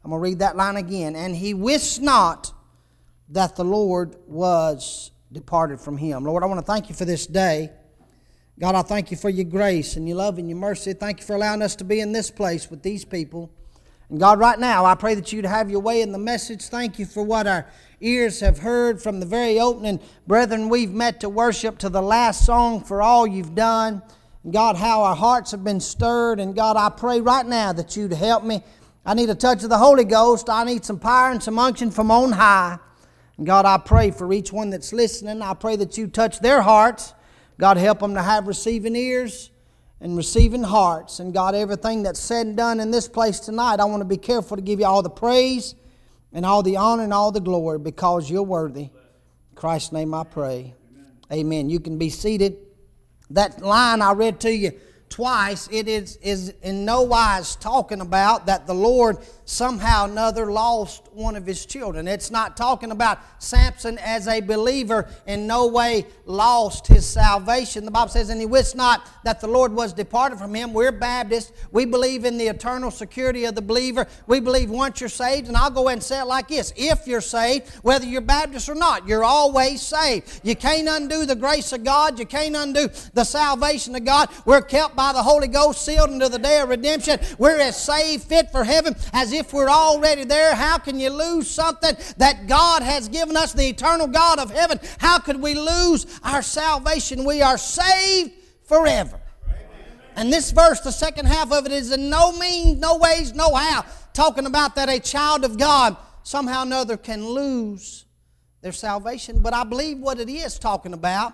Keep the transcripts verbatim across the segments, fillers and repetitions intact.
I'm going to read that line again. And he wist not that the Lord was departed from him. Lord, I want to thank you for this day. God, I thank you for your grace and your love and your mercy. Thank you for allowing us to be in this place with these people. And God, right now, I pray that you'd have your way in the message. Thank you for what our ears have heard from the very opening. Brethren, we've met to worship to the last song for all you've done. And God, how our hearts have been stirred. And God, I pray right now that you'd help me. I need a touch of the Holy Ghost. I need some power and some unction from on high. And God, I pray for each one that's listening. I pray that you touch their hearts. God, help them to have receiving ears and receiving hearts. And God, everything that's said and done in this place tonight, I want to be careful to give you all the praise and all the honor and all the glory because you're worthy. In Christ's name I pray. Amen. Amen. You can be seated. That line I read to you twice, it is, is in no wise talking about that the Lord somehow or another lost one of his children. It's not talking about Samson as a believer in no way lost his salvation. The Bible says, and he wist not that the Lord was departed from him. We're Baptists. We believe in the eternal security of the believer. We believe once you're saved, and I'll go ahead and say it like this. If you're saved, whether you're Baptist or not, you're always saved. You can't undo the grace of God. You can't undo the salvation of God. We're kept by the Holy Ghost, sealed unto the day of redemption. We're as saved, fit for heaven, as if we're already there. How can you lose something that God has given us, the eternal God of heaven? How could we lose our salvation? We are saved forever. Amen. And this verse, the second half of it, is in no means, no ways, no how, talking about that a child of God somehow or another can lose their salvation. But I believe what it is talking about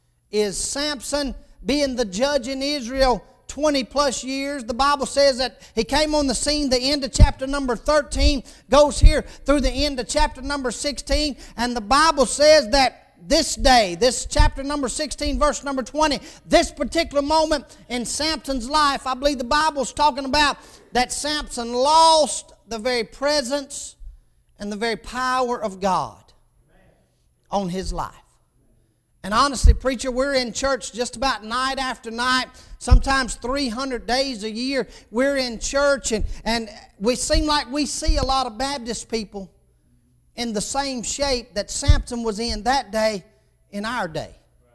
is Samson being the judge in Israel twenty plus years. The Bible says that he came on the scene, the end of chapter number thirteen, goes here through the end of chapter number sixteen, and the Bible says that this day, this chapter number sixteen, verse number twenty, this particular moment in Samson's life, I believe the Bible's talking about that Samson lost the very presence and the very power of God on his life. And honestly, preacher, we're in church just about night after night, sometimes three hundred days a year. We're in church, and, and we seem like we see a lot of Baptist people in the same shape that Samson was in that day in our day.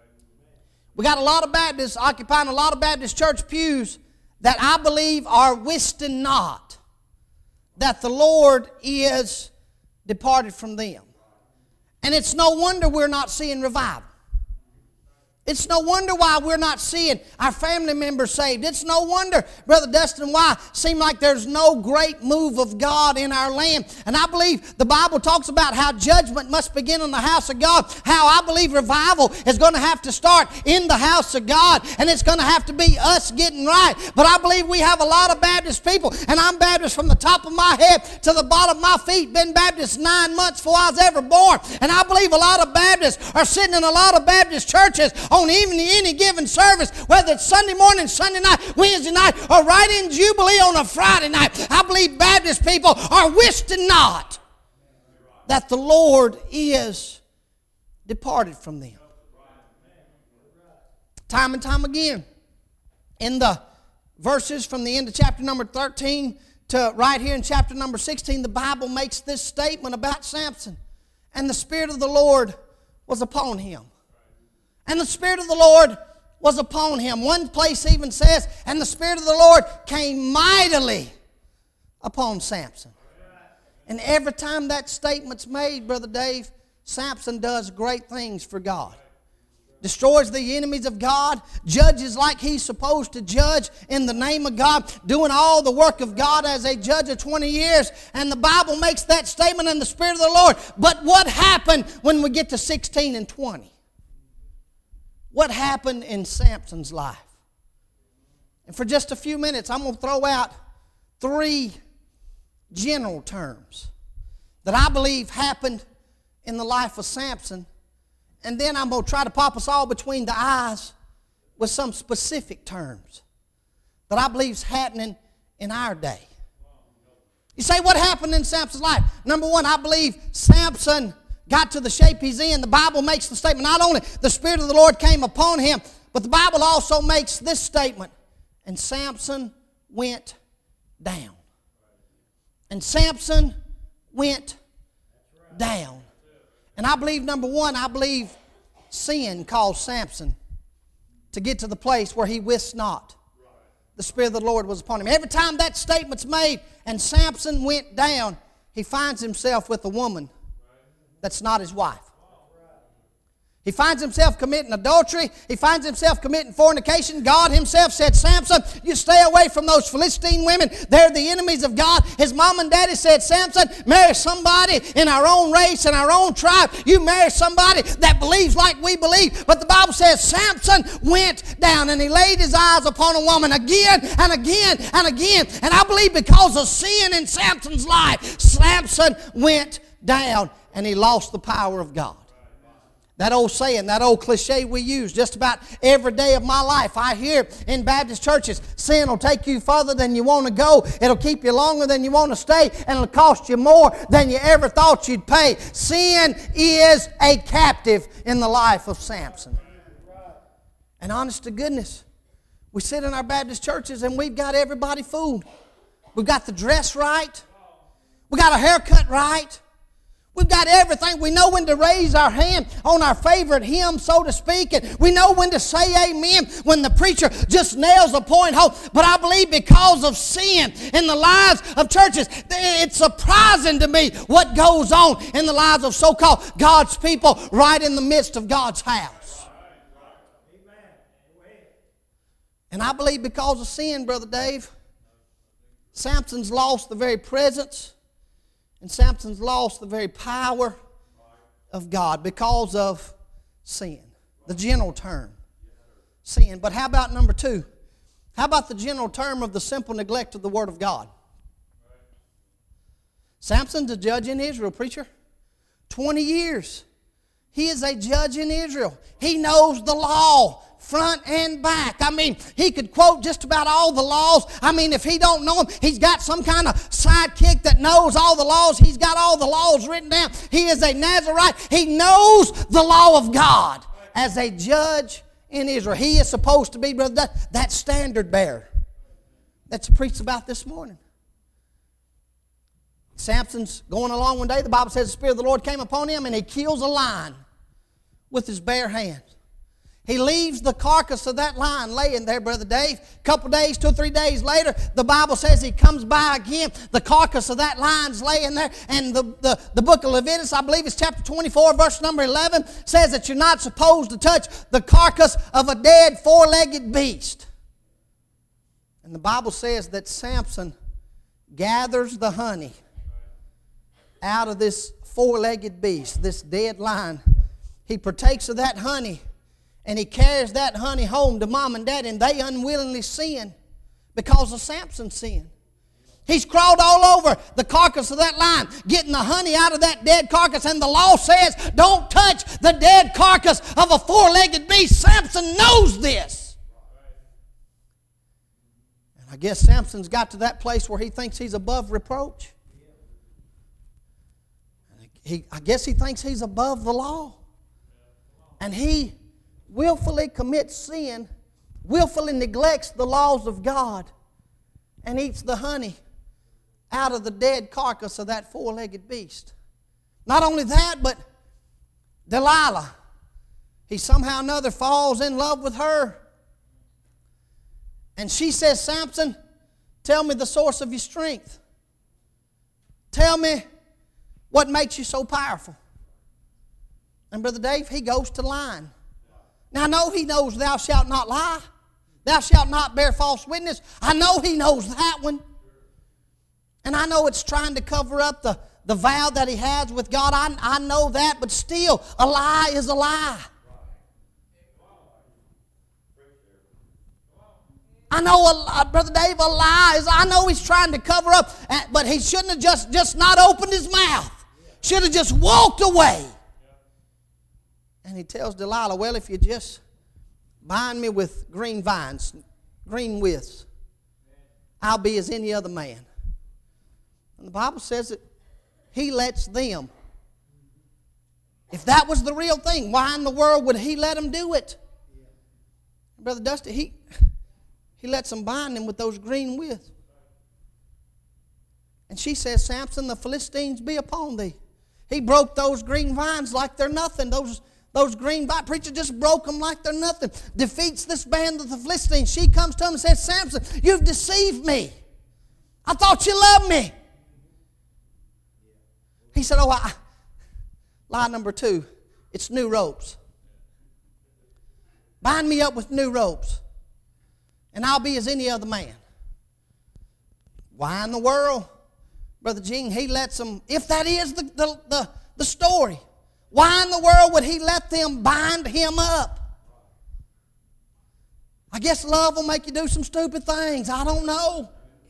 We got a lot of Baptists occupying a lot of Baptist church pews that I believe are wisting not that the Lord is departed from them. And it's no wonder we're not seeing revival. It's no wonder why we're not seeing our family members saved. It's no wonder, Brother Dustin, why it seems like there's no great move of God in our land. And I believe the Bible talks about how judgment must begin in the house of God. How I believe revival is going to have to start in the house of God. And it's going to have to be us getting right. But I believe we have a lot of Baptist people. And I'm Baptist from the top of my head to the bottom of my feet. Been Baptist nine months before I was ever born. And I believe a lot of Baptists are sitting in a lot of Baptist churches on even any given service, whether it's Sunday morning, Sunday night, Wednesday night, or right in Jubilee on a Friday night. I believe Baptist people are wisting not that the Lord is departed from them. Time and time again, in the verses from the end of chapter number thirteen to right here in chapter number sixteen, the Bible makes this statement about Samson. And the Spirit of the Lord was upon him. And the Spirit of the Lord was upon him. One place even says, and the Spirit of the Lord came mightily upon Samson. And every time that statement's made, Brother Dave, Samson does great things for God. Destroys the enemies of God, judges like he's supposed to judge in the name of God, doing all the work of God as a judge of twenty years. And the Bible makes that statement in the Spirit of the Lord. But what happened when we get to sixteen and twenty? What happened in Samson's life? And for just a few minutes, I'm going to throw out three general terms that I believe happened in the life of Samson. And then I'm going to try to pop us all between the eyes with some specific terms that I believe is happening in our day. You say, what happened in Samson's life? Number one, I believe Samson got to the shape he's in. The Bible makes the statement, not only the Spirit of the Lord came upon him, but the Bible also makes this statement, and Samson went down. And Samson went down. And I believe, number one, I believe sin caused Samson to get to the place where he wist not the Spirit of the Lord was upon him. Every time that statement's made and Samson went down, he finds himself with a woman that's not his wife. He finds himself committing adultery. He finds himself committing fornication. God himself said, Samson, you stay away from those Philistine women. They're the enemies of God. His mom and daddy said, Samson, marry somebody in our own race and our own tribe. You marry somebody that believes like we believe. But the Bible says Samson went down and he laid his eyes upon a woman again and again and again. And I believe because of sin in Samson's life, Samson went down and he lost the power of God. That old saying, that old cliche we use just about every day of my life. I hear in Baptist churches, sin will take you further than you want to go. It'll keep you longer than you want to stay. And it'll cost you more than you ever thought you'd pay. Sin is a captive in the life of Samson. And honest to goodness, we sit in our Baptist churches and we've got everybody fooled. We've got the dress right. We've got a haircut right. We've got everything. We know when to raise our hand on our favorite hymn, so to speak. And we know when to say amen when the preacher just nails a point home. But I believe because of sin in the lives of churches, it's surprising to me what goes on in the lives of so-called God's people right in the midst of God's house. And I believe because of sin, Brother Dave, Samson's lost the very presence and Samson's lost the very power of God because of sin. The general term, sin. But how about number two? How about the general term of the simple neglect of the Word of God? Samson's a judge in Israel, preacher. twenty years. He is a judge in Israel. He knows the law front and back. I mean, he could quote just about all the laws. I mean, if he don't know them, he's got some kind of sidekick that knows all the laws. He's got all the laws written down. He is a Nazarite. He knows the law of God as a judge in Israel. He is supposed to be, brother, that, that standard bearer that's preached about this morning. Samson's going along one day. The Bible says the Spirit of the Lord came upon him and he kills a lion with his bare hands. He leaves the carcass of that lion laying there, Brother Dave. A couple days, two or three days later, the Bible says he comes by again. The carcass of that lion's laying there. And the, the, the book of Leviticus, I believe it's chapter twenty-four, verse number eleven, says that you're not supposed to touch the carcass of a dead four-legged beast. And the Bible says that Samson gathers the honey out of this four-legged beast, this dead lion. He partakes of that honey. And he carries that honey home to mom and dad, and they unwillingly sin because of Samson's sin. He's crawled all over the carcass of that lion, getting the honey out of that dead carcass, and the law says, don't touch the dead carcass of a four-legged beast. Samson knows this. And I guess Samson's got to that place where he thinks he's above reproach. He, I guess he thinks he's above the law. And he willfully commits sin, willfully neglects the laws of God, and eats the honey out of the dead carcass of that four-legged beast. Not only that, but Delilah, he somehow or another falls in love with her. And she says, Samson, tell me the source of your strength. Tell me what makes you so powerful. And Brother Dave, he goes to lying. Now, I know he knows thou shalt not lie. Thou shalt not bear false witness. I know he knows that one. And I know it's trying to cover up the, the vow that he has with God. I, I know that, but still, a lie is a lie. I know, a, Brother Dave, a lie is, I know he's trying to cover up, but he shouldn't have just, just not opened his mouth. Should have just walked away. And he tells Delilah, well, if you just bind me with green vines, green withs, I'll be as any other man. And the Bible says that he lets them. If that was the real thing, why in the world would he let them do it? Brother Dusty, he, he lets them bind him with those green withs. And she says, Samson, the Philistines be upon thee. He broke those green vines like they're nothing. Those, those green vines, preacher just broke them like they're nothing. Defeats this band of the Philistines. She comes to him and says, Samson, you've deceived me. I thought you loved me. He said, oh, I, lie number two, it's new ropes. Bind me up with new ropes, and I'll be as any other man. Why in the world? Brother Gene, he lets them, if that is the, the, the, the story, why in the world would he let them bind him up? I guess love will make you do some stupid things. I don't know.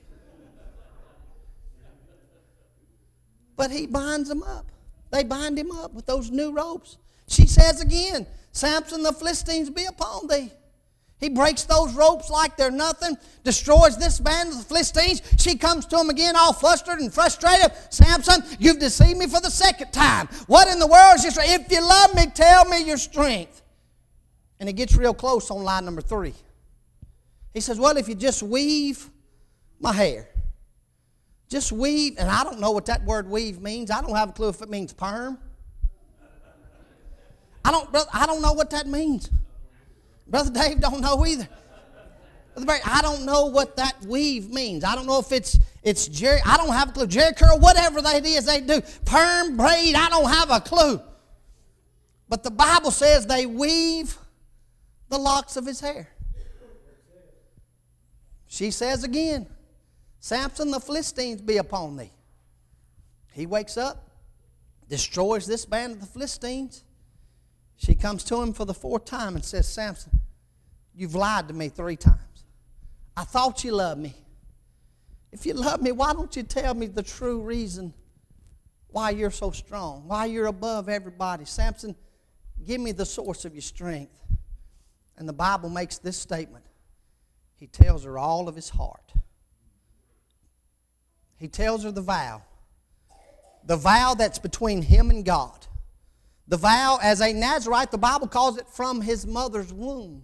But he binds them up. They bind him up with those new ropes. She says again, Samson, the Philistines be upon thee. He breaks those ropes like they're nothing, destroys this band of the Philistines. She comes to him again all flustered and frustrated. Samson, you've deceived me for the second time. What in the world is your strength? If you love me, tell me your strength. And it gets real close on line number three. He says, well, if you just weave my hair. Just weave, and I don't know what that word weave means. I don't have a clue if it means perm. I don't, I don't know what that means. Brother Dave don't know either. Brother Barry, I don't know what that weave means. I don't know if it's it's Jerry. I don't have a clue. Jerry curl, whatever that is they do. Perm, braid, I don't have a clue. But the Bible says they weave the locks of his hair. She says again, Samson, the Philistines be upon thee. He wakes up, destroys this band of the Philistines. She comes to him for the fourth time and says, Samson, you've lied to me three times. I thought you loved me. If you love me, why don't you tell me the true reason why you're so strong, why you're above everybody? Samson, give me the source of your strength. And the Bible makes this statement. He tells her all of his heart. He tells her the vow. The vow that's between him and God. The vow as a Nazarite, the Bible calls it from his mother's womb.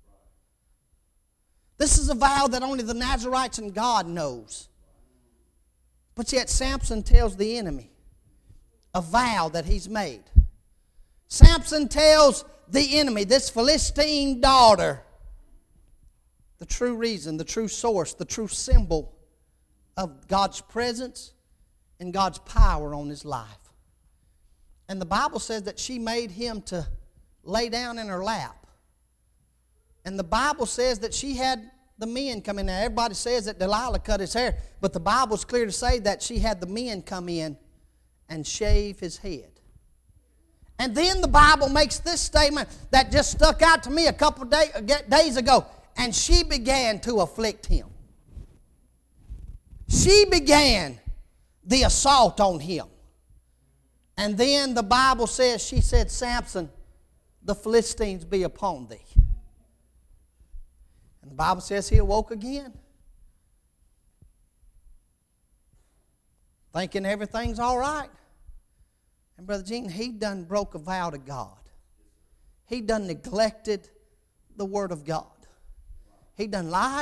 This is a vow that only the Nazarites and God knows. But yet Samson tells the enemy a vow that he's made. Samson tells the enemy, this Philistine daughter, the true reason, the true source, the true symbol of God's presence and God's power on his life. And the Bible says that she made him to lay down in her lap. And the Bible says that she had the men come in there. Everybody says that Delilah cut his hair, but the Bible's clear to say that she had the men come in and shave his head. And then the Bible makes this statement that just stuck out to me a couple of day, days ago. And she began to afflict him. She began the assault on him. And then the Bible says, she said, Samson, the Philistines be upon thee. And the Bible says he awoke again, thinking everything's all right. And Brother Gene, he done broke a vow to God. He done neglected the Word of God. He done lied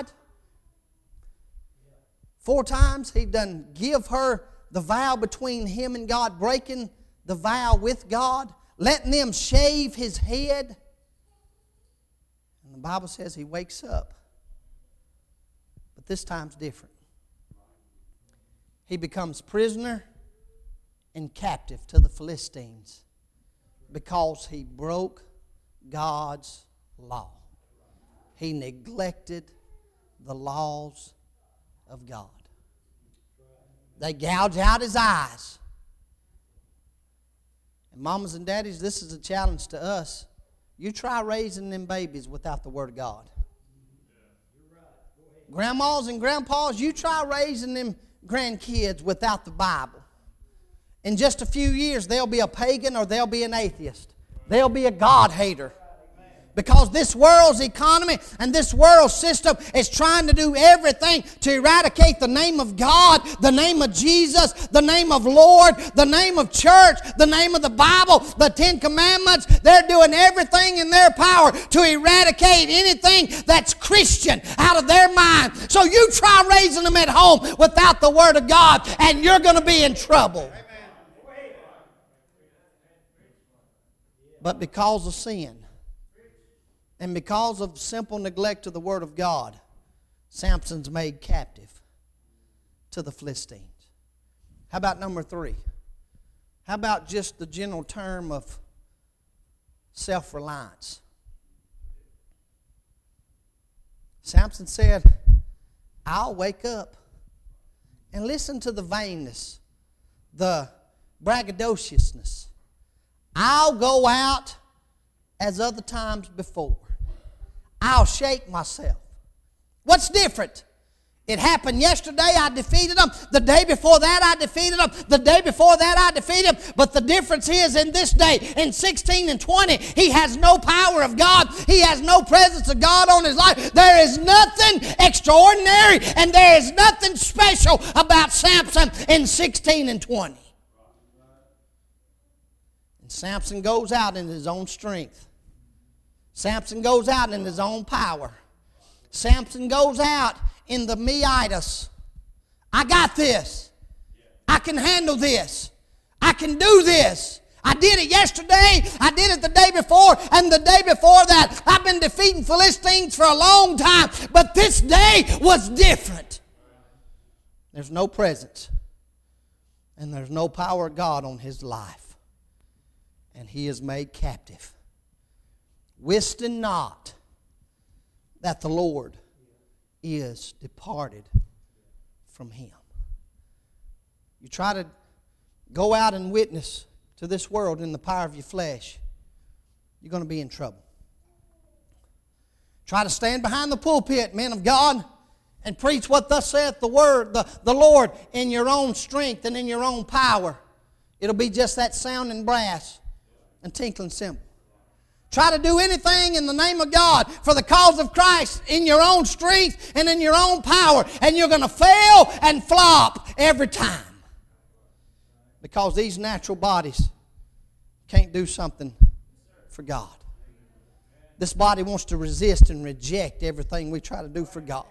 four times. He done give her the vow between him and God, breaking the vow with God, letting them shave his head. And the Bible says he wakes up. But this time's different. He becomes prisoner and captive to the Philistines because he broke God's law. He neglected the laws of God. They gouge out his eyes. And mamas and daddies, this is a challenge to us. You try raising them babies without the Word of God. Grandmas and grandpas, you try raising them grandkids without the Bible. In just a few years, they'll be a pagan or they'll be an atheist. They'll be a God hater. Because this world's economy and this world's system is trying to do everything to eradicate the name of God, the name of Jesus, the name of Lord, the name of church, the name of the Bible, the Ten Commandments. They're doing everything in their power to eradicate anything that's Christian out of their mind. So you try raising them at home without the Word of God, and you're going to be in trouble. But because of sin, and because of simple neglect of the Word of God, Samson's made captive to the Philistines. How about number three? How about just the general term of self-reliance? Samson said, I'll wake up and listen to the vainness, the braggadociousness. I'll go out as other times before. I'll shake myself. What's different? It happened yesterday, I defeated them. The day before that, I defeated them. The day before that, I defeated them. But the difference is in this day, in sixteen and twenty, he has no power of God. He has no presence of God on his life. There is nothing extraordinary and there is nothing special about Samson in sixteen and twenty. And Samson goes out in his own strength. Samson goes out in his own power. Samson goes out in the me-itis. I got this. I can handle this. I can do this. I did it yesterday. I did it the day before. And the day before that. I've been defeating Philistines for a long time. But this day was different. There's no presence. And there's no power of God on his life. And he is made captive. Wisten not that the Lord is departed from him. You try to go out and witness to this world in the power of your flesh, you're going to be in trouble. Try to stand behind the pulpit, men of God, and preach what thus saith the word, the, the Lord, in your own strength and in your own power. It'll be just that sounding brass and tinkling cymbal. Try to do anything in the name of God for the cause of Christ in your own strength and in your own power, and you're going to fail and flop every time. Because these natural bodies can't do something for God. This body wants to resist and reject everything we try to do for God.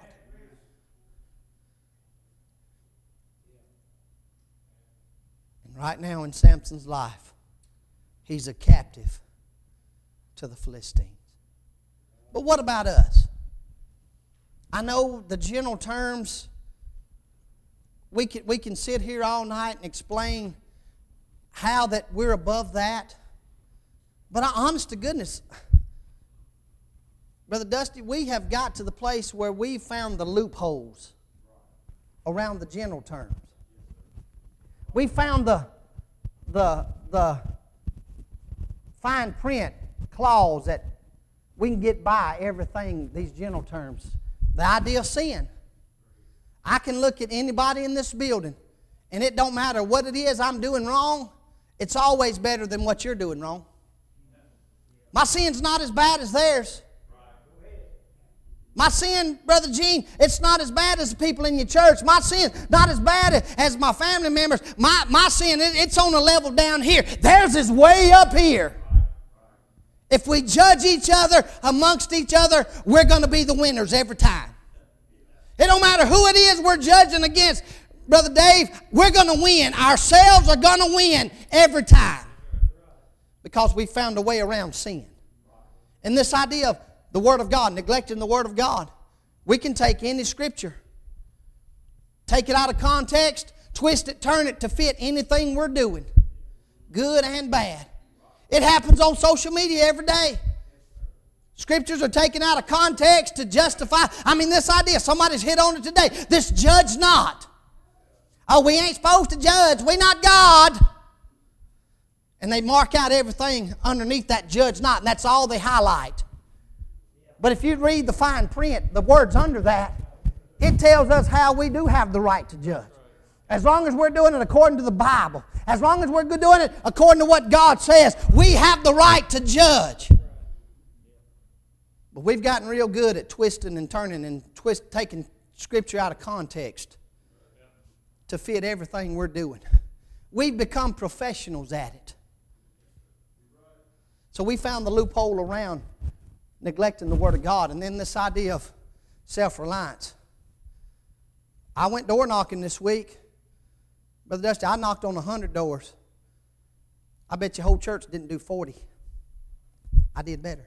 And right now in Samson's life, he's a captive to the Philistines. But what about us? I know the general terms, we can, we can sit here all night and explain how that we're above that. But I, honest to goodness, Brother Dusty, we have got to the place where we found the loopholes around the general terms. We found the, the, the fine print clause that we can get by everything, these general terms. The idea of sin. I can look at anybody in this building, and it don't matter what it is I'm doing wrong, it's always better than what you're doing wrong. My sin's not as bad as theirs. My sin, Brother Gene, it's not as bad as the people in your church. My sin, not as bad as my family members. My, my sin, it, it's on a level down here. Theirs is way up here. If we judge each other amongst each other, we're going to be the winners every time. It don't matter who it is we're judging against. Brother Dave, we're going to win. Ourselves are going to win every time. Because we found a way around sin. And this idea of the Word of God, neglecting the Word of God. We can take any Scripture, take it out of context, twist it, turn it to fit anything we're doing. Good and bad. It happens on social media every day. Scriptures are taken out of context to justify. I mean, this idea, somebody's hit on it today. This judge not. Oh, we ain't supposed to judge. We not God. And they mark out everything underneath that judge not, and that's all they highlight. But if you read the fine print, the words under that, it tells us how we do have the right to judge. As long as we're doing it according to the Bible, as long as we're doing it according to what God says, we have the right to judge. But we've gotten real good at twisting and turning and twist, taking Scripture out of context to fit everything we're doing. We've become professionals at it. So we found the loophole around neglecting the Word of God. And then this idea of self-reliance. I went door knocking this week. Brother Dusty, I knocked on a hundred doors. I bet your whole church didn't do forty. I did better.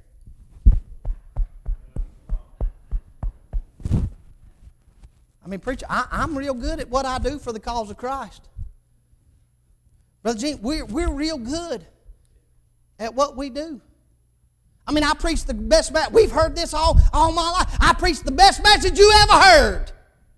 I mean, preacher, I, I'm real good at what I do for the cause of Christ. Brother Gene, we're, we're real good at what we do. I mean, I preach the best message. We've heard this all, all my life. I preach the best message you ever heard.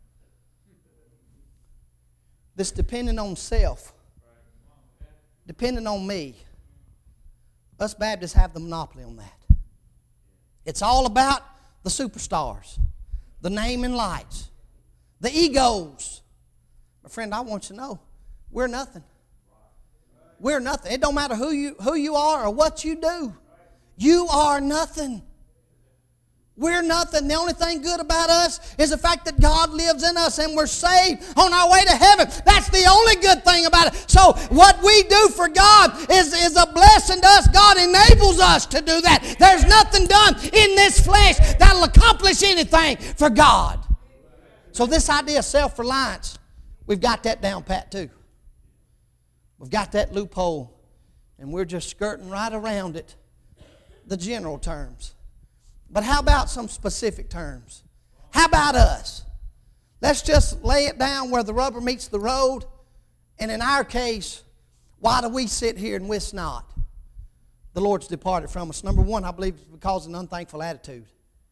This depending on self. Depending on me. Us Baptists have the monopoly on that. It's all about the superstars. The name and lights. The egos. My friend, I want you to know, we're nothing. We're nothing. It don't matter who you, who you are or what you do. You are nothing. We're nothing. The only thing good about us is the fact that God lives in us and we're saved on our way to heaven. That's the only good thing about it. So what we do for God is, is a blessing to us. God enables us to do that. There's nothing done in this flesh that'll accomplish anything for God. So this idea of self-reliance, we've got that down pat too. We've got that loophole, and we're just skirting right around it, the general terms. But how about some specific terms? How about us? Let's just lay it down where the rubber meets the road. And in our case, why do we sit here and wist not? The Lord's departed from us. Number one, I believe it's because of an unthankful attitude.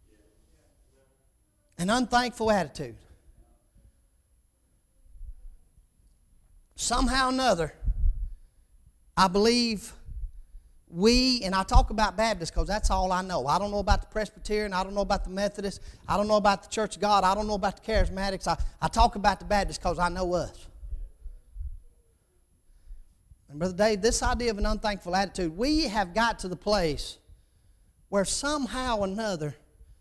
An unthankful attitude. Somehow or another, I believe we, and I talk about Baptists because that's all I know. I don't know about the Presbyterian. I don't know about the Methodist. I don't know about the Church of God. I don't know about the Charismatics. I, I talk about the Baptists because I know us. And Brother Dave, this idea of an unthankful attitude, we have got to the place where somehow or another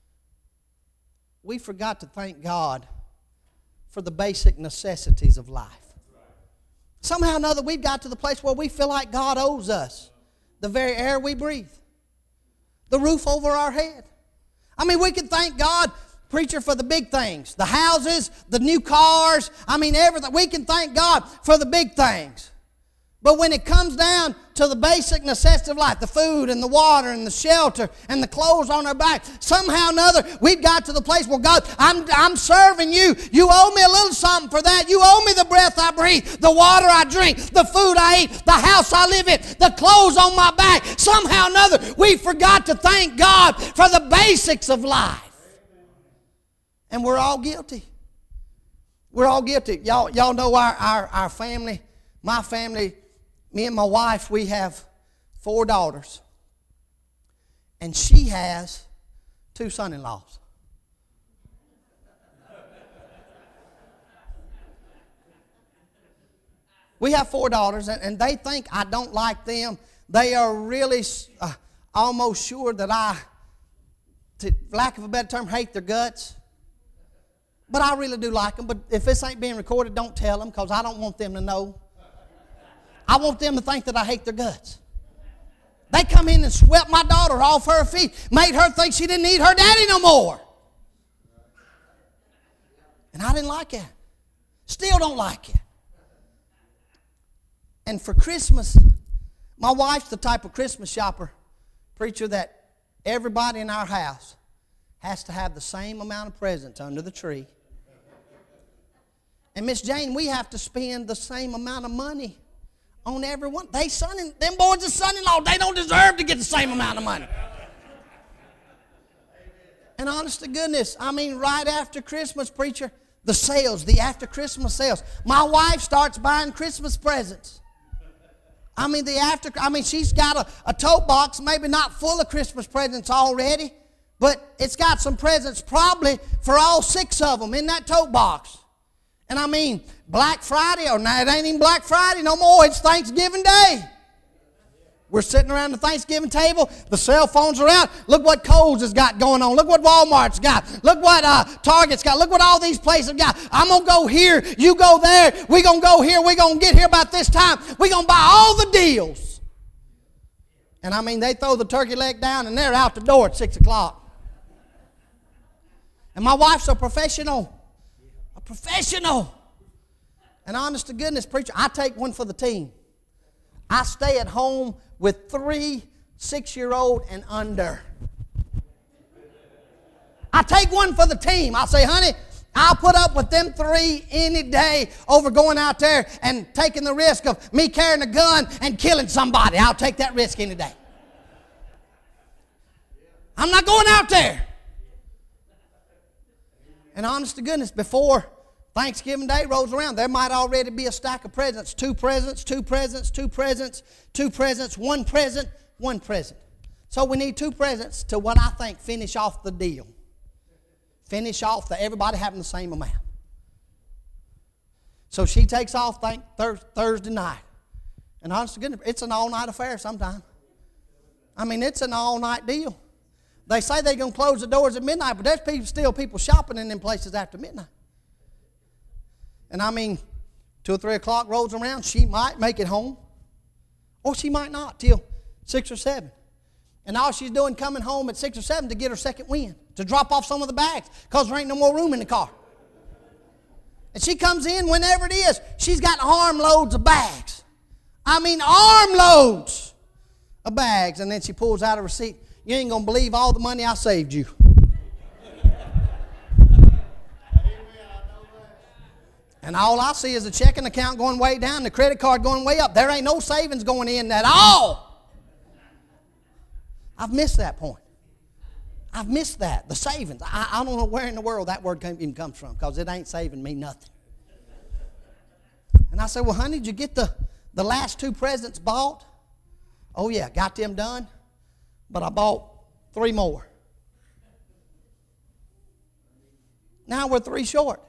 we forgot to thank God for the basic necessities of life. Somehow or another we've got to the place where we feel like God owes us the very air we breathe, the roof over our head. I mean, we can thank God, preacher, for the big things, the houses, the new cars, I mean everything. We can thank God for the big things. But when it comes down to the basic necessities of life, the food and the water and the shelter and the clothes on our back, somehow or another we've got to the place where God, I'm, I'm serving you. You owe me a little something for that. You owe me the breath I breathe, the water I drink, the food I eat, the house I live in, the clothes on my back. Somehow or another we forgot to thank God for the basics of life. And we're all guilty. We're all guilty. Y'all, y'all know our, our, our family, my family. Me and my wife, we have four daughters. And she has two son-in-laws. We have four daughters, and, and they think I don't like them. They are really uh, almost sure that I, to lack of a better term, hate their guts. But I really do like them. But if this ain't being recorded, don't tell them, because I don't want them to know. I want them to think that I hate their guts. They come in and swept my daughter off her feet, made her think she didn't need her daddy no more. And I didn't like it. Still don't like it. And for Christmas, my wife's the type of Christmas shopper, preacher, that everybody in our house has to have the same amount of presents under the tree. And Miss Jane, we have to spend the same amount of money on everyone. They son in, them boys are son-in-law. They don't deserve to get the same amount of money. And honest to goodness, I mean, right after Christmas, preacher, the sales, the after Christmas sales. My wife starts buying Christmas presents. I mean, the after, I mean, she's got a, a tote box, maybe not full of Christmas presents already, but it's got some presents probably for all six of them in that tote box. And I mean, Black Friday, or now it ain't even Black Friday no more, it's Thanksgiving Day. We're sitting around the Thanksgiving table. The cell phones are out. Look what Kohl's has got going on. Look what Walmart's got. Look what uh, Target's got. Look what all these places got. I'm going to go here. You go there. We're going to go here. We're going to get here about this time. We're going to buy all the deals. And I mean, they throw the turkey leg down and they're out the door at six o'clock. And my wife's a professional. A professional. And honest to goodness, preacher, I take one for the team. I stay at home with three six-year-old and under. I take one for the team. I say, honey, I'll put up with them three any day over going out there and taking the risk of me carrying a gun and killing somebody. I'll take that risk any day. I'm not going out there. And honest to goodness, before Thanksgiving Day rolls around, there might already be a stack of presents. Two presents, two presents, two presents, two presents, one present, one present. So we need two presents to what I think finish off the deal. Finish off the everybody having the same amount. So she takes off think, thir- Thursday night. And honest to goodness, it's an all-night affair sometimes. I mean, it's an all-night deal. They say they're going to close the doors at midnight, but there's people, still people shopping in them places after midnight. And I mean, two or three o'clock rolls around, she might make it home. Or she might not till six or seven. And all she's doing coming home at six or seven to get her second wind, to drop off some of the bags, because there ain't no more room in the car. And she comes in whenever it is. She's got armloads of bags. I mean, armloads of bags. And then she pulls out a receipt. You ain't going to believe all the money I saved you. And all I see is the checking account going way down, the credit card going way up. There ain't no savings going in at all. I've missed that point. I've missed that, the savings. I, I don't know where in the world that word even comes from, because it ain't saving me nothing. And I said, well, honey, did you get the, the last two presents bought? Oh, yeah, got them done. But I bought three more. Now we're three short.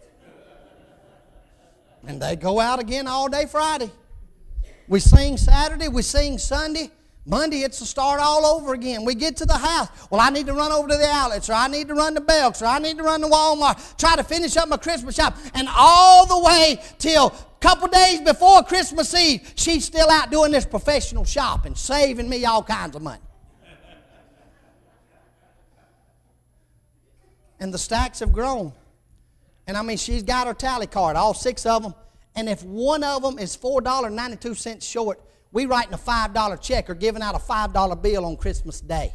And they go out again all day Friday. We sing Saturday, we sing Sunday. Monday, it's to start all over again. We get to the house. Well, I need to run over to the outlets, or I need to run to Belk's, or I need to run to Walmart, try to finish up my Christmas shop. And all the way till a couple days before Christmas Eve, she's still out doing this professional shopping, saving me all kinds of money. And the stacks have grown. And I mean, she's got her tally card, all six of them. And if one of them is four dollars and ninety-two cents short, we writing a five dollar check or giving out a five dollar bill on Christmas Day.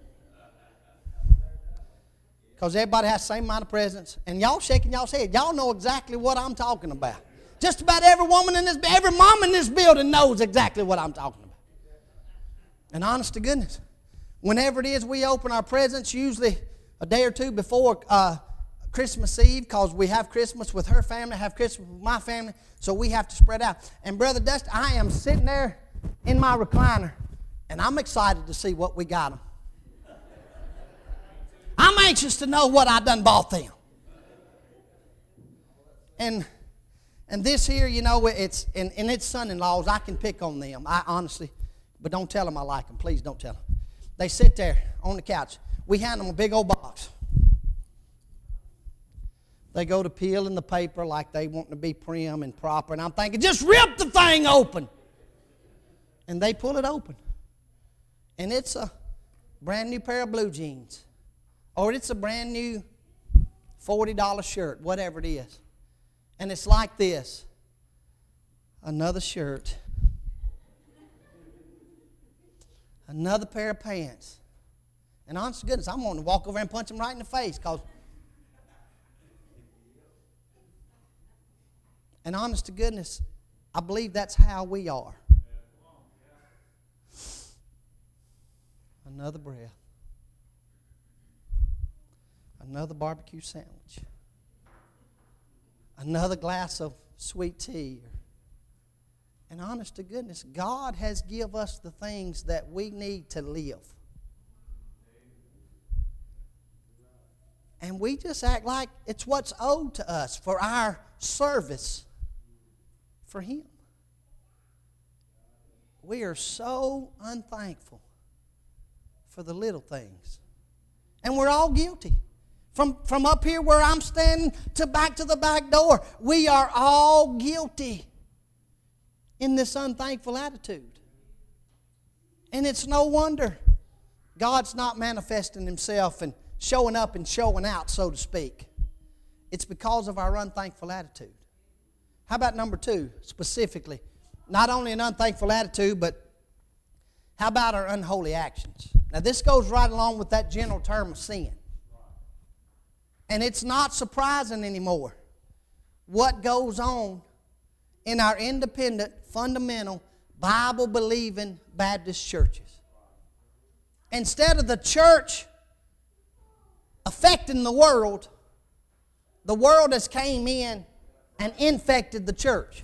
Because everybody has the same amount of presents. And y'all shaking y'all's head. Y'all know exactly what I'm talking about. Just about every woman in this, every mom in this building knows exactly what I'm talking about. And honest to goodness, whenever it is we open our presents, usually a day or two before uh, Christmas Eve, because we have Christmas with her family, have Christmas with my family, so we have to spread out. And Brother Dusty, I am sitting there in my recliner, and I'm excited to see what we got them. I'm anxious to know what I done bought them. And and this here, you know, it's and, and it's son-in-laws. I can pick on them, I honestly, but don't tell them I like them. Please don't tell them. They sit there on the couch. We hand them a big old box. They go to peeling the paper like they want to be prim and proper. And I'm thinking, just rip the thing open. And they pull it open. And it's a brand new pair of blue jeans. Or it's a brand new forty dollar shirt, whatever it is. And it's like this. Another shirt. Another pair of pants. And honest to goodness, I'm wanting to walk over and punch them right in the face, because and honest to goodness, I believe that's how we are. Another breath. Another barbecue sandwich. Another glass of sweet tea. And honest to goodness, God has given us the things that we need to live. And we just act like it's what's owed to us for our service for Him. we are so unthankful for the little things. And we're all guilty. From, from up here where I'm standing to back to the back door, we are all guilty in this unthankful attitude. And it's no wonder God's not manifesting Himself and showing up and showing out, so to speak. It's because of our unthankful attitude. How about number two, specifically? Not only an unthankful attitude, but how about our unholy actions? Now, this goes right along with that general term of sin. And it's not surprising anymore what goes on in our independent, fundamental, Bible-believing Baptist churches. Instead of the church affecting the world, the world has came in and infected the church.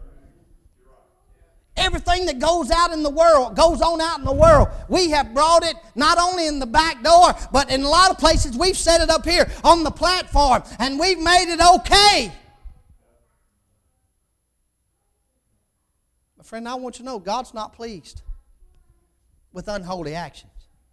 Everything that goes out in the world, goes on out in the world, we have brought it not only in the back door, but in a lot of places we've set it up here on the platform, and we've made it okay. My friend, I want you to know God's not pleased with unholy actions.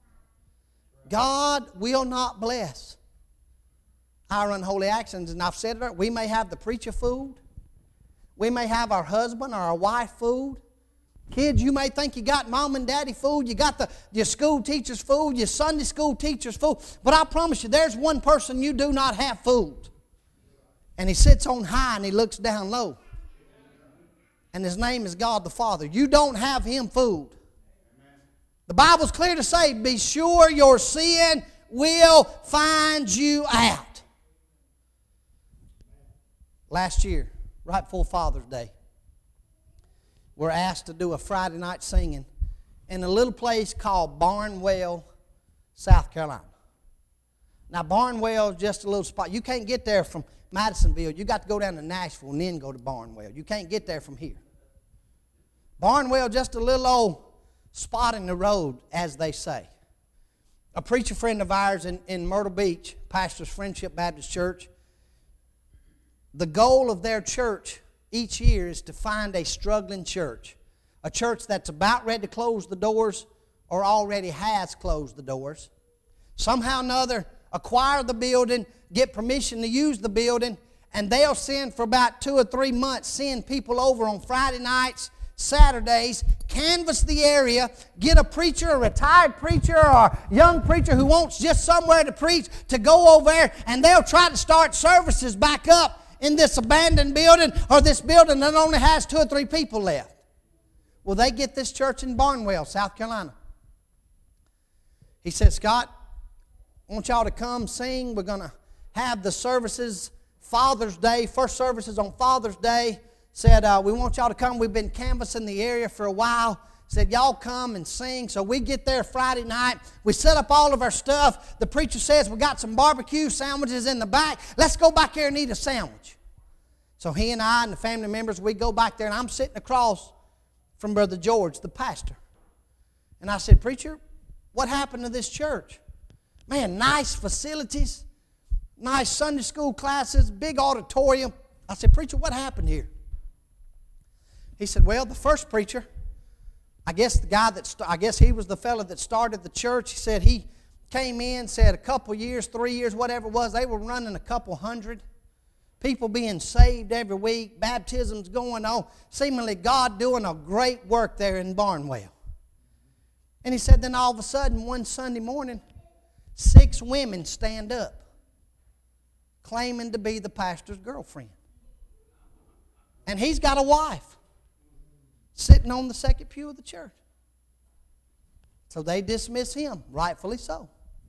God will not bless our unholy actions. And I've said it, we may have the preacher fooled. We may have our husband or our wife fooled. Kids, you may think you got mom and daddy fooled. You got the, your school teachers fooled. Your Sunday school teachers fooled. But I promise you, there's one person you do not have fooled. And He sits on high and He looks down low. And His name is God the Father. You don't have Him fooled. The Bible's clear to say, be sure your sin will find you out. Last year, right before Father's Day, we're asked to do a Friday night singing in a little place called Barnwell, South Carolina. Now, Barnwell is just a little spot. You can't get there from Madisonville. You got to go down to Nashville and then go to Barnwell. You can't get there from here. Barnwell, just a little old spot in the road, as they say. A preacher friend of ours in, in Myrtle Beach, pastors Friendship Baptist Church, the goal of their church each year is to find a struggling church, a church that's about ready to close the doors or already has closed the doors. Somehow or another, acquire the building, get permission to use the building, and they'll send for about two or three months, send people over on Friday nights, Saturdays, canvass the area, get a preacher, a retired preacher, or a young preacher who wants just somewhere to preach to go over there, and they'll try to start services back up in this abandoned building or this building that only has two or three people left. Well, they get this church in Barnwell, South Carolina. He said, Scott, I want y'all to come sing. We're going to have the services Father's Day, first services on Father's Day. Said, uh, we want y'all to come. We've been canvassing the area for a while. Said, y'all come and sing. So we get there Friday night. We set up all of our stuff. The preacher says, we got some barbecue sandwiches in the back. Let's go back there and eat a sandwich. So he and I and the family members, we go back there, and I'm sitting across from Brother George, the pastor. And I said, preacher, what happened to this church? Man, nice facilities, nice Sunday school classes, big auditorium. I said, preacher, what happened here? He said, well, the first preacher, I guess the guy that, I guess he was the fellow that started the church. He said he came in, said a couple years, three years, whatever it was, they were running a couple hundred. People being saved every week, baptisms going on, seemingly God doing a great work there in Barnwell. And he said then all of a sudden, one Sunday morning, six women stand up claiming to be the pastor's girlfriend. And he's got a wife sitting on the second pew of the church. So they dismiss him, rightfully so.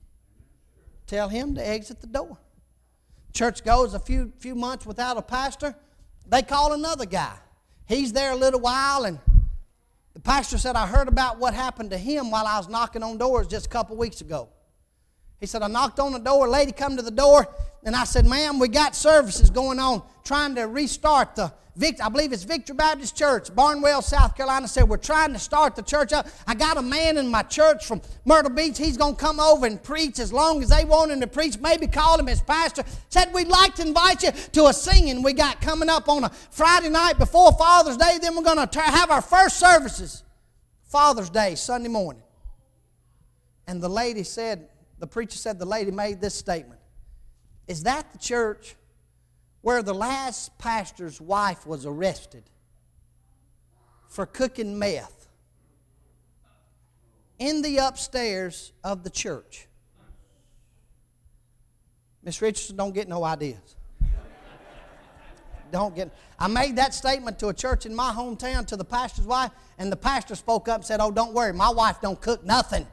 Tell him to exit the door. Church goes a few, few months without a pastor. They call another guy. He's there a little while, and the pastor said, I heard about what happened to him while I was knocking on doors just a couple weeks ago. He said, I knocked on the door, a lady come to the door, and I said, ma'am, we got services going on, trying to restart the Victor, I believe it's Victor Baptist Church, Barnwell, South Carolina. Said, we're trying to start the church up. I got a man in my church from Myrtle Beach. He's going to come over and preach as long as they want him to preach. Maybe call him as pastor. Said, we'd like to invite you to a singing we got coming up on a Friday night before Father's Day. Then we're going to have our first services Father's Day, Sunday morning. And the lady said, the preacher said the lady made this statement. Is that the church where the last pastor's wife was arrested for cooking meth in the upstairs of the church? Miss Richardson, don't get no ideas. Don't get. I made that statement to a church in my hometown to the pastor's wife, and the pastor spoke up and said, "Oh, don't worry, my wife don't cook nothing."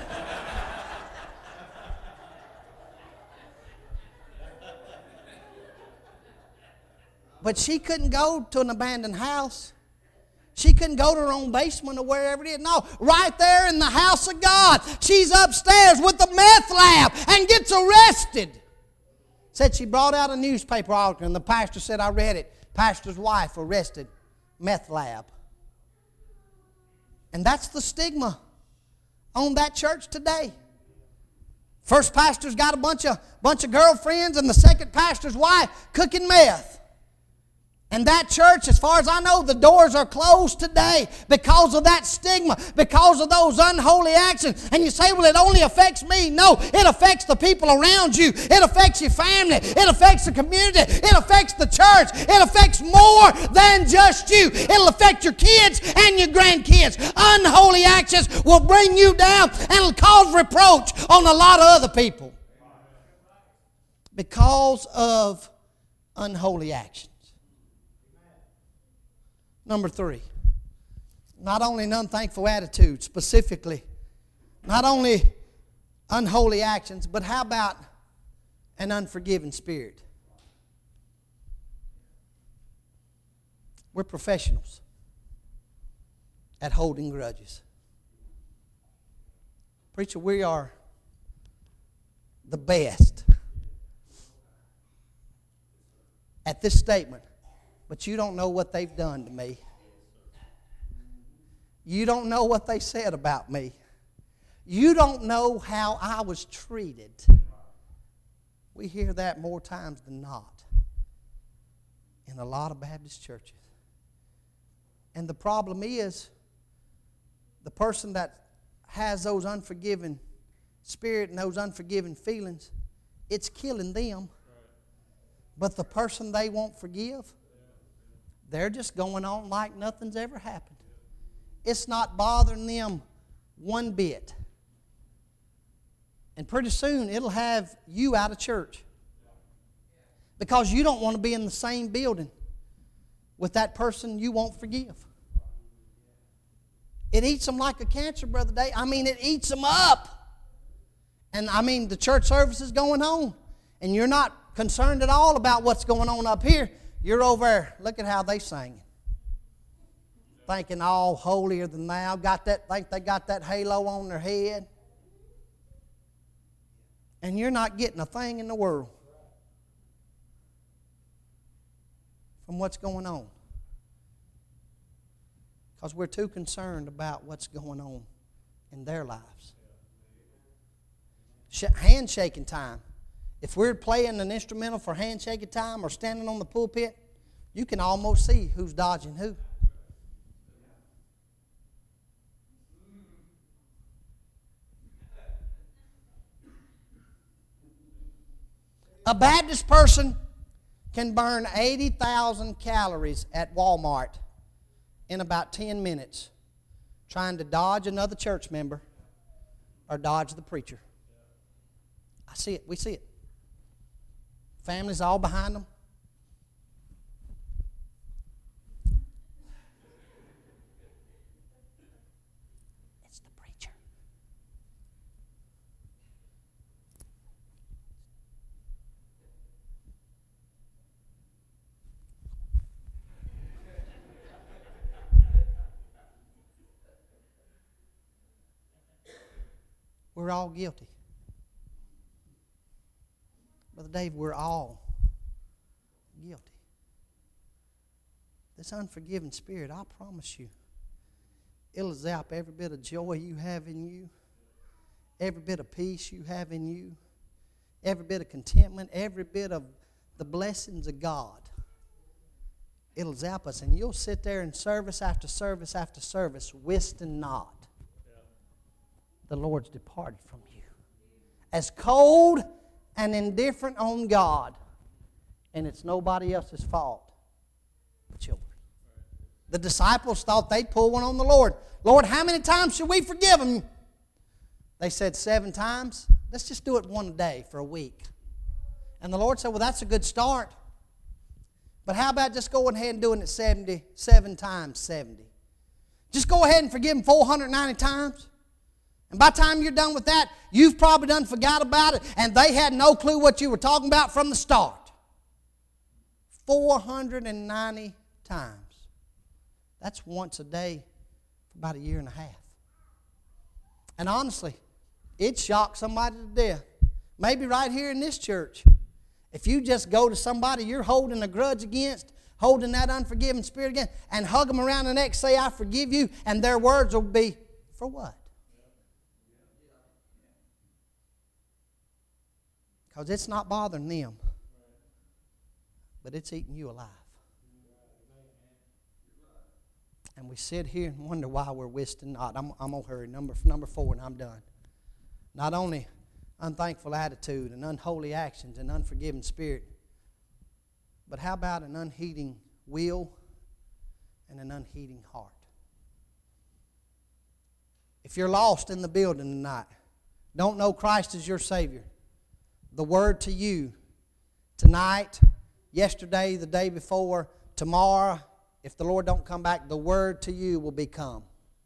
But she couldn't go to an abandoned house. She couldn't go to her own basement or wherever it is. No, right there in the house of God. She's upstairs with the meth lab and gets arrested. Said she brought out a newspaper article, and the pastor said, I read it. Pastor's wife arrested, meth lab. And that's the stigma on that church today. First pastor's got a bunch of, bunch of girlfriends, and the second pastor's wife cooking meth. And that church, as far as I know, the doors are closed today because of that stigma, because of those unholy actions. And you say, well, it only affects me. No, it affects the people around you. It affects your family. It affects the community. It affects the church. It affects more than just you. It'll affect your kids and your grandkids. Unholy actions will bring you down and it'll cause reproach on a lot of other people because of unholy actions. Number three, not only an unthankful attitude, specifically, not only unholy actions, but how about an unforgiving spirit? We're professionals at holding grudges. Preacher, we are the best at this statement. But you don't know what they've done to me. You don't know what they said about me. You don't know how I was treated. We hear that more times than not in a lot of Baptist churches. And the problem is, the person that has those unforgiving spirit and those unforgiving feelings, it's killing them. But the person they won't forgive, they're just going on like nothing's ever happened. It's not bothering them one bit. And pretty soon it'll have you out of church. Because you don't want to be in the same building with that person you won't forgive. It eats them like a cancer, Brother Dave. I mean, it eats them up. And I mean, the church service is going on. And you're not concerned at all about what's going on up here. You're over there, look at how they sing. Thinking all holier than thou. Got that, think they got that halo on their head. And you're not getting a thing in the world from what's going on. Because we're too concerned about what's going on in their lives. Handshaking time. If we're playing an instrumental for handshaking time or standing on the pulpit, you can almost see who's dodging who. A Baptist person can burn eighty thousand calories at Walmart in about ten minutes trying to dodge another church member or dodge the preacher. I see it. We see it. Families all behind them. It's the preacher. We're all guilty. Brother Dave, we're all guilty. This unforgiving spirit, I promise you, it'll zap every bit of joy you have in you, every bit of peace you have in you, every bit of contentment, every bit of the blessings of God. it'll zap us, and you'll sit there in service after service after service, wisting not the Lord's departed from you. As cold and indifferent on God, and it's nobody else's fault but yours. The disciples thought they'd pull one on the Lord. Lord, how many times should we forgive them? They said seven times. Let's just do it one a day for a week. And the Lord said, well, that's a good start. But how about just going ahead and doing it seventy-seven times seventy? Just go ahead and forgive them four hundred ninety times. And by the time you're done with that, you've probably done forgot about it, and they had no clue what you were talking about from the start. four hundred ninety times. That's once a day for about a year and a half. And honestly, it shocked somebody to death. Maybe right here in this church. If you just go to somebody you're holding a grudge against, holding that unforgiving spirit against, and hug them around the neck, say, I forgive you, and their words will be, for what? Because it's not bothering them, but it's eating you alive. And we sit here and wonder why we're wasting not. I'm, I'm going to hurry. Number, number four, and I'm done. Not only unthankful attitude and unholy actions and unforgiving spirit, but how about an unheeding will and an unheeding heart? If you're lost in the building tonight, don't know Christ as your Savior, the word to you tonight, yesterday, the day before, tomorrow, if the Lord don't come back, the word to you will be come.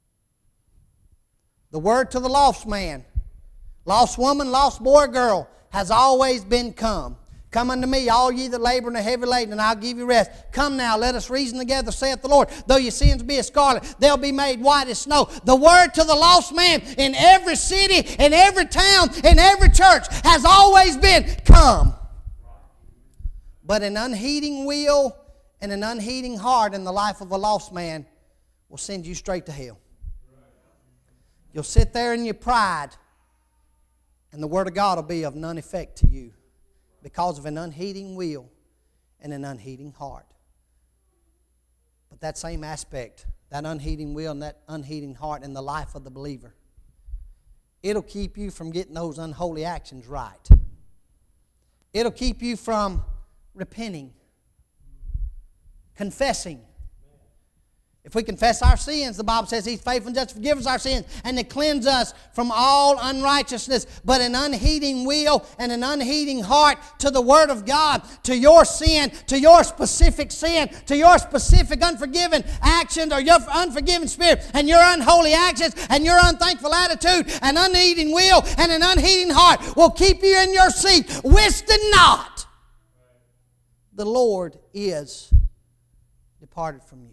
The word to the lost man, lost woman, lost boy, girl, has always been come. Come unto me, all ye that labor and are heavy laden, and I'll give you rest. Come now, let us reason together, saith the Lord. Though your sins be as scarlet, they'll be made white as snow. The word to the lost man in every city, in every town, in every church has always been, come. But an unheeding will and an unheeding heart in the life of a lost man will send you straight to hell. You'll sit there in your pride, and the Word of God will be of none effect to you because of an unheeding will and an unheeding heart. But that same aspect, that unheeding will and that unheeding heart in the life of the believer, it'll keep you from getting those unholy actions right. It'll keep you from repenting, confessing. If we confess our sins, the Bible says He's faithful and just to forgive us our sins and to cleanse us from all unrighteousness. But an unheeding will and an unheeding heart to the Word of God, to your sin, to your specific sin, to your specific unforgiven actions or your unforgiven spirit and your unholy actions and your unthankful attitude, an unheeding will and an unheeding heart will keep you in your seat, wisting not the Lord is departed from you.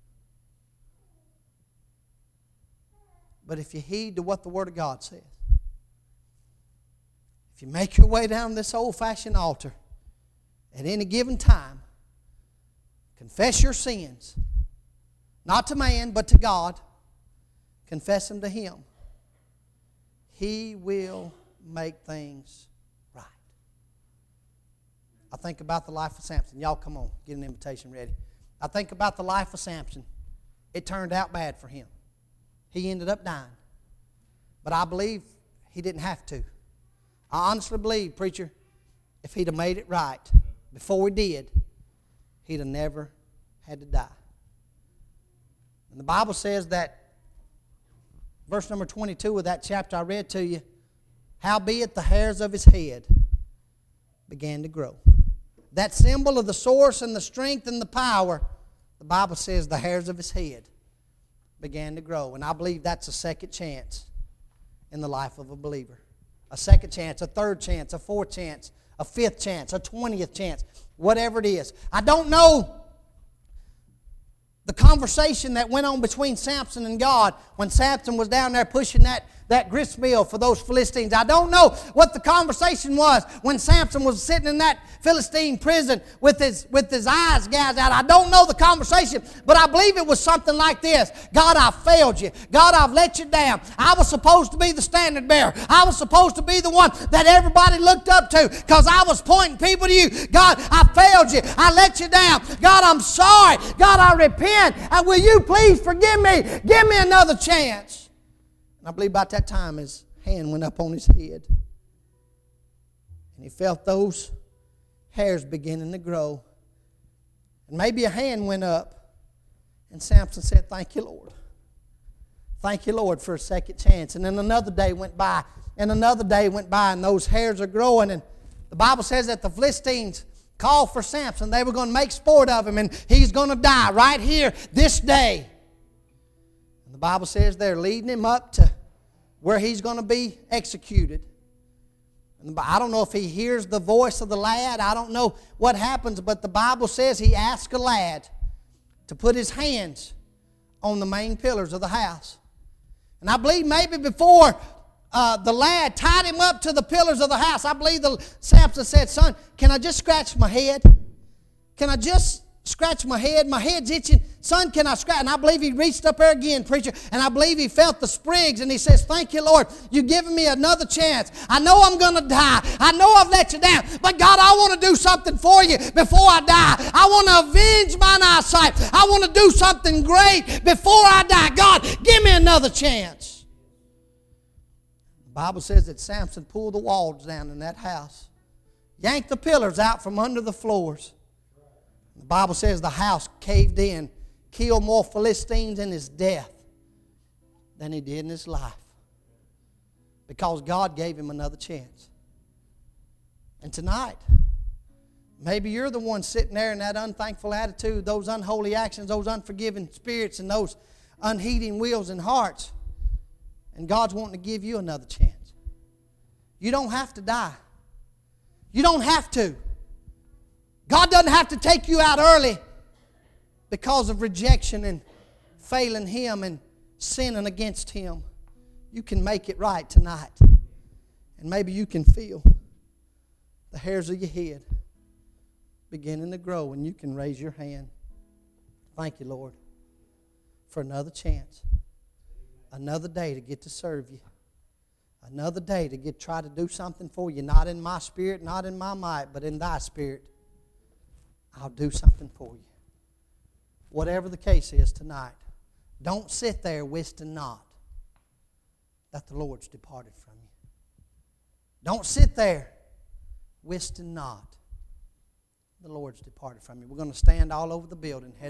But if you heed to what the Word of God says, if you make your way down this old-fashioned altar at any given time, confess your sins, not to man, but to God, confess them to Him, He will make things right. I think about the life of Samson. Y'all come on, get an invitation ready. I think about the life of Samson. It turned out bad for him. He ended up dying. But I believe he didn't have to. I honestly believe, preacher, if he'd have made it right before he did, he'd have never had to die. And the Bible says that, verse number twenty-two of that chapter I read to you, howbeit the hairs of his head began to grow. That symbol of the source and the strength and the power, the Bible says the hairs of his head began to grow. And I believe that's a second chance in the life of a believer. A second chance, a third chance, a fourth chance, a fifth chance, a twentieth chance, whatever it is. I don't know the conversation that went on between Samson and God when Samson was down there pushing that, that grist mill for those Philistines. I don't know what the conversation was when Samson was sitting in that Philistine prison with his, with his eyes gouged out. I don't know the conversation, but I believe it was something like this. God, I failed you. God, I've let you down. I was supposed to be the standard bearer. I was supposed to be the one that everybody looked up to because I was pointing people to you. God, I failed you. I let you down. God, I'm sorry. God, I repent. And will you please forgive me? Give me another chance. And I believe about that time his hand went up on his head. And he felt those hairs beginning to grow. And maybe a hand went up. And Samson said, thank you, Lord. Thank you, Lord, for a second chance. And then another day went by. And another day went by. And those hairs are growing. And the Bible says that the Philistines called for Samson. They were going to make sport of him. And he's going to die right here this day. The Bible says they're leading him up to where he's going to be executed. And I don't know if he hears the voice of the lad. I don't know what happens, but the Bible says he asked a lad to put his hands on the main pillars of the house. And I believe maybe before uh, the lad tied him up to the pillars of the house, I believe the Samson said, son, can I just scratch my head? Can I just scratch my head? My head's itching. Son, can I scratch? And I believe he reached up there again, preacher, and I believe he felt the sprigs, and he says, thank you, Lord. You've given me another chance. I know I'm going to die. I know I've let you down. But God, I want to do something for you before I die. I want to avenge mine eyesight. I want to do something great before I die. God, give me another chance. The Bible says that Samson pulled the walls down in that house, yanked the pillars out from under the floors. The Bible says the house caved in, killed more Philistines in his death than he did in his life. Because God gave him another chance. And tonight, maybe you're the one sitting there in that unthankful attitude, those unholy actions, those unforgiving spirits, and those unheeding wills and hearts. And God's wanting to give you another chance. You don't have to die. You don't have to. God doesn't have to take you out early because of rejection and failing Him and sinning against Him. You can make it right tonight. And maybe you can feel the hairs of your head beginning to grow, and you can raise your hand. Thank you, Lord, for another chance. Another day to get to serve you. Another day to get try to do something for you. Not in my spirit, not in my might, but in thy spirit. I'll do something for you. Whatever the case is tonight, don't sit there wishing not that the Lord's departed from you. Don't sit there wishing not the Lord's departed from you. We're going to stand all over the building.